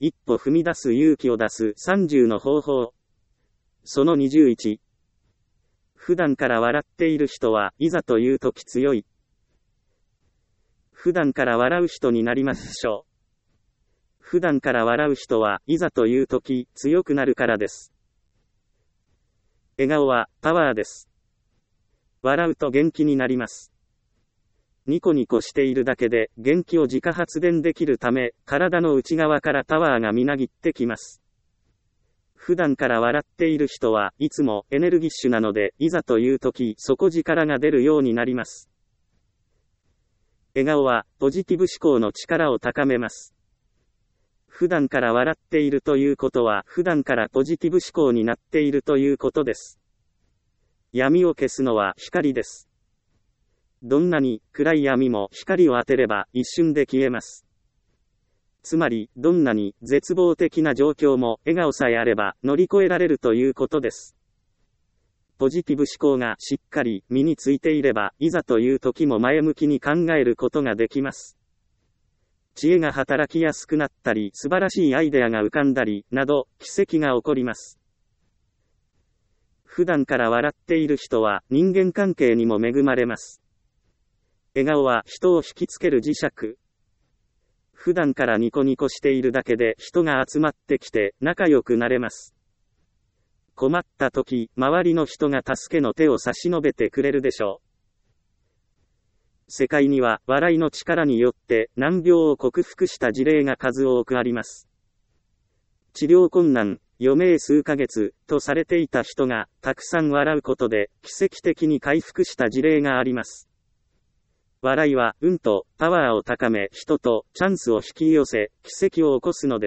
一歩踏み出す勇気を出す30の方法。その21。普段から笑っている人はいざという時強い。普段から笑う人になりましょう。普段から笑う人はいざという時強くなるからです。笑顔はパワーです。笑うと元気になります。ニコニコしているだけで元気を自家発電できるため、体の内側からパワーがみなぎってきます。普段から笑っている人はいつもエネルギッシュなので、いざという時底力が出るようになります。笑顔はポジティブ思考の力を高めます。普段から笑っているということは普段からポジティブ思考になっているということです。闇を消すのは光です。どんなに暗い闇も光を当てれば一瞬で消えます。つまり、どんなに絶望的な状況も笑顔さえあれば乗り越えられるということです。ポジティブ思考がしっかり身についていれば、いざという時も前向きに考えることができます。知恵が働きやすくなったり、素晴らしいアイデアが浮かんだり、など、奇跡が起こります。普段から笑っている人は人間関係にも恵まれます。笑顔は人を引きつける磁石。普段からニコニコしているだけで人が集まってきて仲良くなれます。困った時、周りの人が助けの手を差し伸べてくれるでしょう。世界には笑いの力によって難病を克服した事例が数多くあります。治療困難、余命数ヶ月とされていた人がたくさん笑うことで奇跡的に回復した事例があります。笑いは運とパワーを高め、人とチャンスを引き寄せ、奇跡を起こすのです。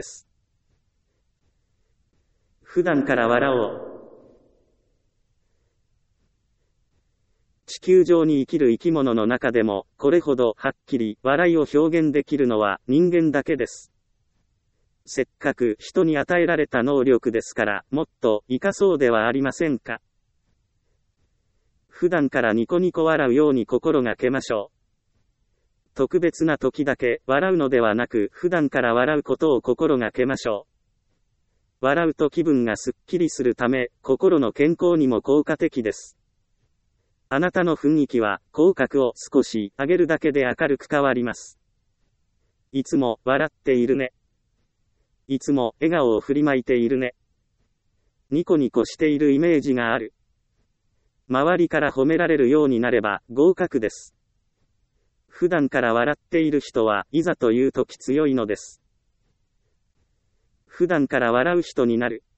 普段から笑おう。地球上に生きる生き物の中でも、これほどはっきり笑いを表現できるのは人間だけです。せっかく人に与えられた能力ですから、もっと活かそうではありませんか。普段からニコニコ笑うように心がけましょう。特別な時だけ笑うのではなく、普段から笑うことを心がけましょう。笑うと気分がすっきりするため、心の健康にも効果的です。あなたの雰囲気は、口角を少し上げるだけで明るく変わります。いつも笑っているね。いつも笑顔を振りまいているね。ニコニコしているイメージがある。周りから褒められるようになれば合格です。普段から笑っている人はいざという時強いのです。普段から笑う人になる。